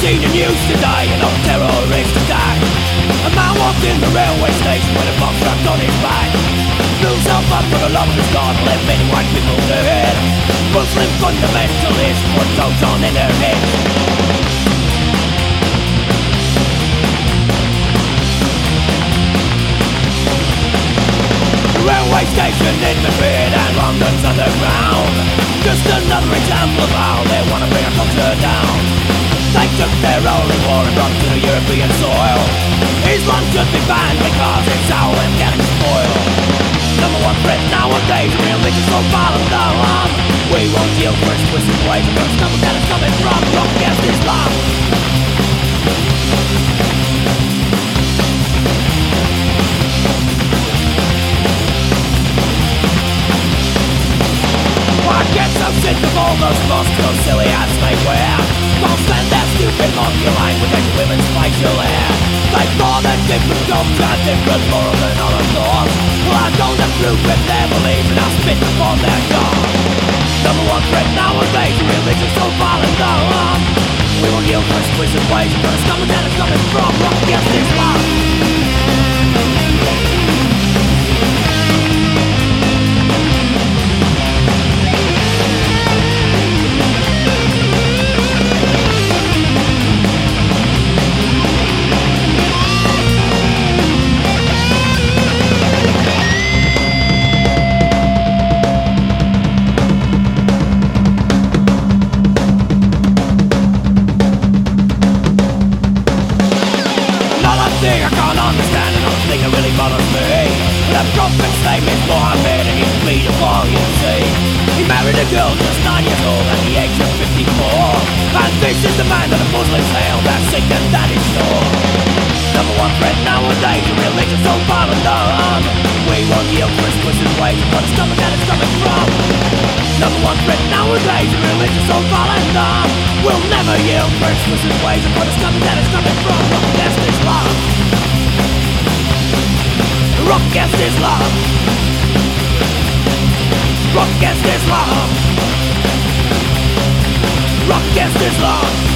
seen the news today, an old terrorist attack. A man walked in the railway station with a box strapped on his back. Blew himself up for the love of his God, left many white people dead. Muslim fundamentalists put dogs on in their heads. The railway station in Madrid and London's underground. Just another example of how they want to bring our culture down. They took their holy war and brought it to the European soil. Islam should be banned because it's how I'm getting spoiled. Number one threat nowadays, religious profile of the harm. We won't yield for its twisted ways, and the stomach that is coming from wrong against Islam. I get so sick of all those masks those silly ads they wear. Don't spend their stupid monkey line with their women's facial hair. They thought that different culture had different morals and other thoughts. Well, I don't approve with their beliefs and I spit upon their God. Number one threat nowadays, religious so violent the harm. We will yield for its twisted ways, but it's coming that it's coming from wrong against Islam. I can't understand another thing that really bothers me. The prophet's name is Muhammad and he's bleed upon you see. He married a girl just 9 years old at the age of 54. And this is the man that the Muslims hail, that's sick and that is sure. Number one threat nowadays, the religion so violent the harm. We won't yield for its twisted ways, but it's coming that it's coming from. Number one threat nowadays, the religion so violent the harm. We'll never yield for its twisted ways, but it's coming that it's coming from. Rock against Islam. Rock against Islam. Rock against Islam. Rock against Islam.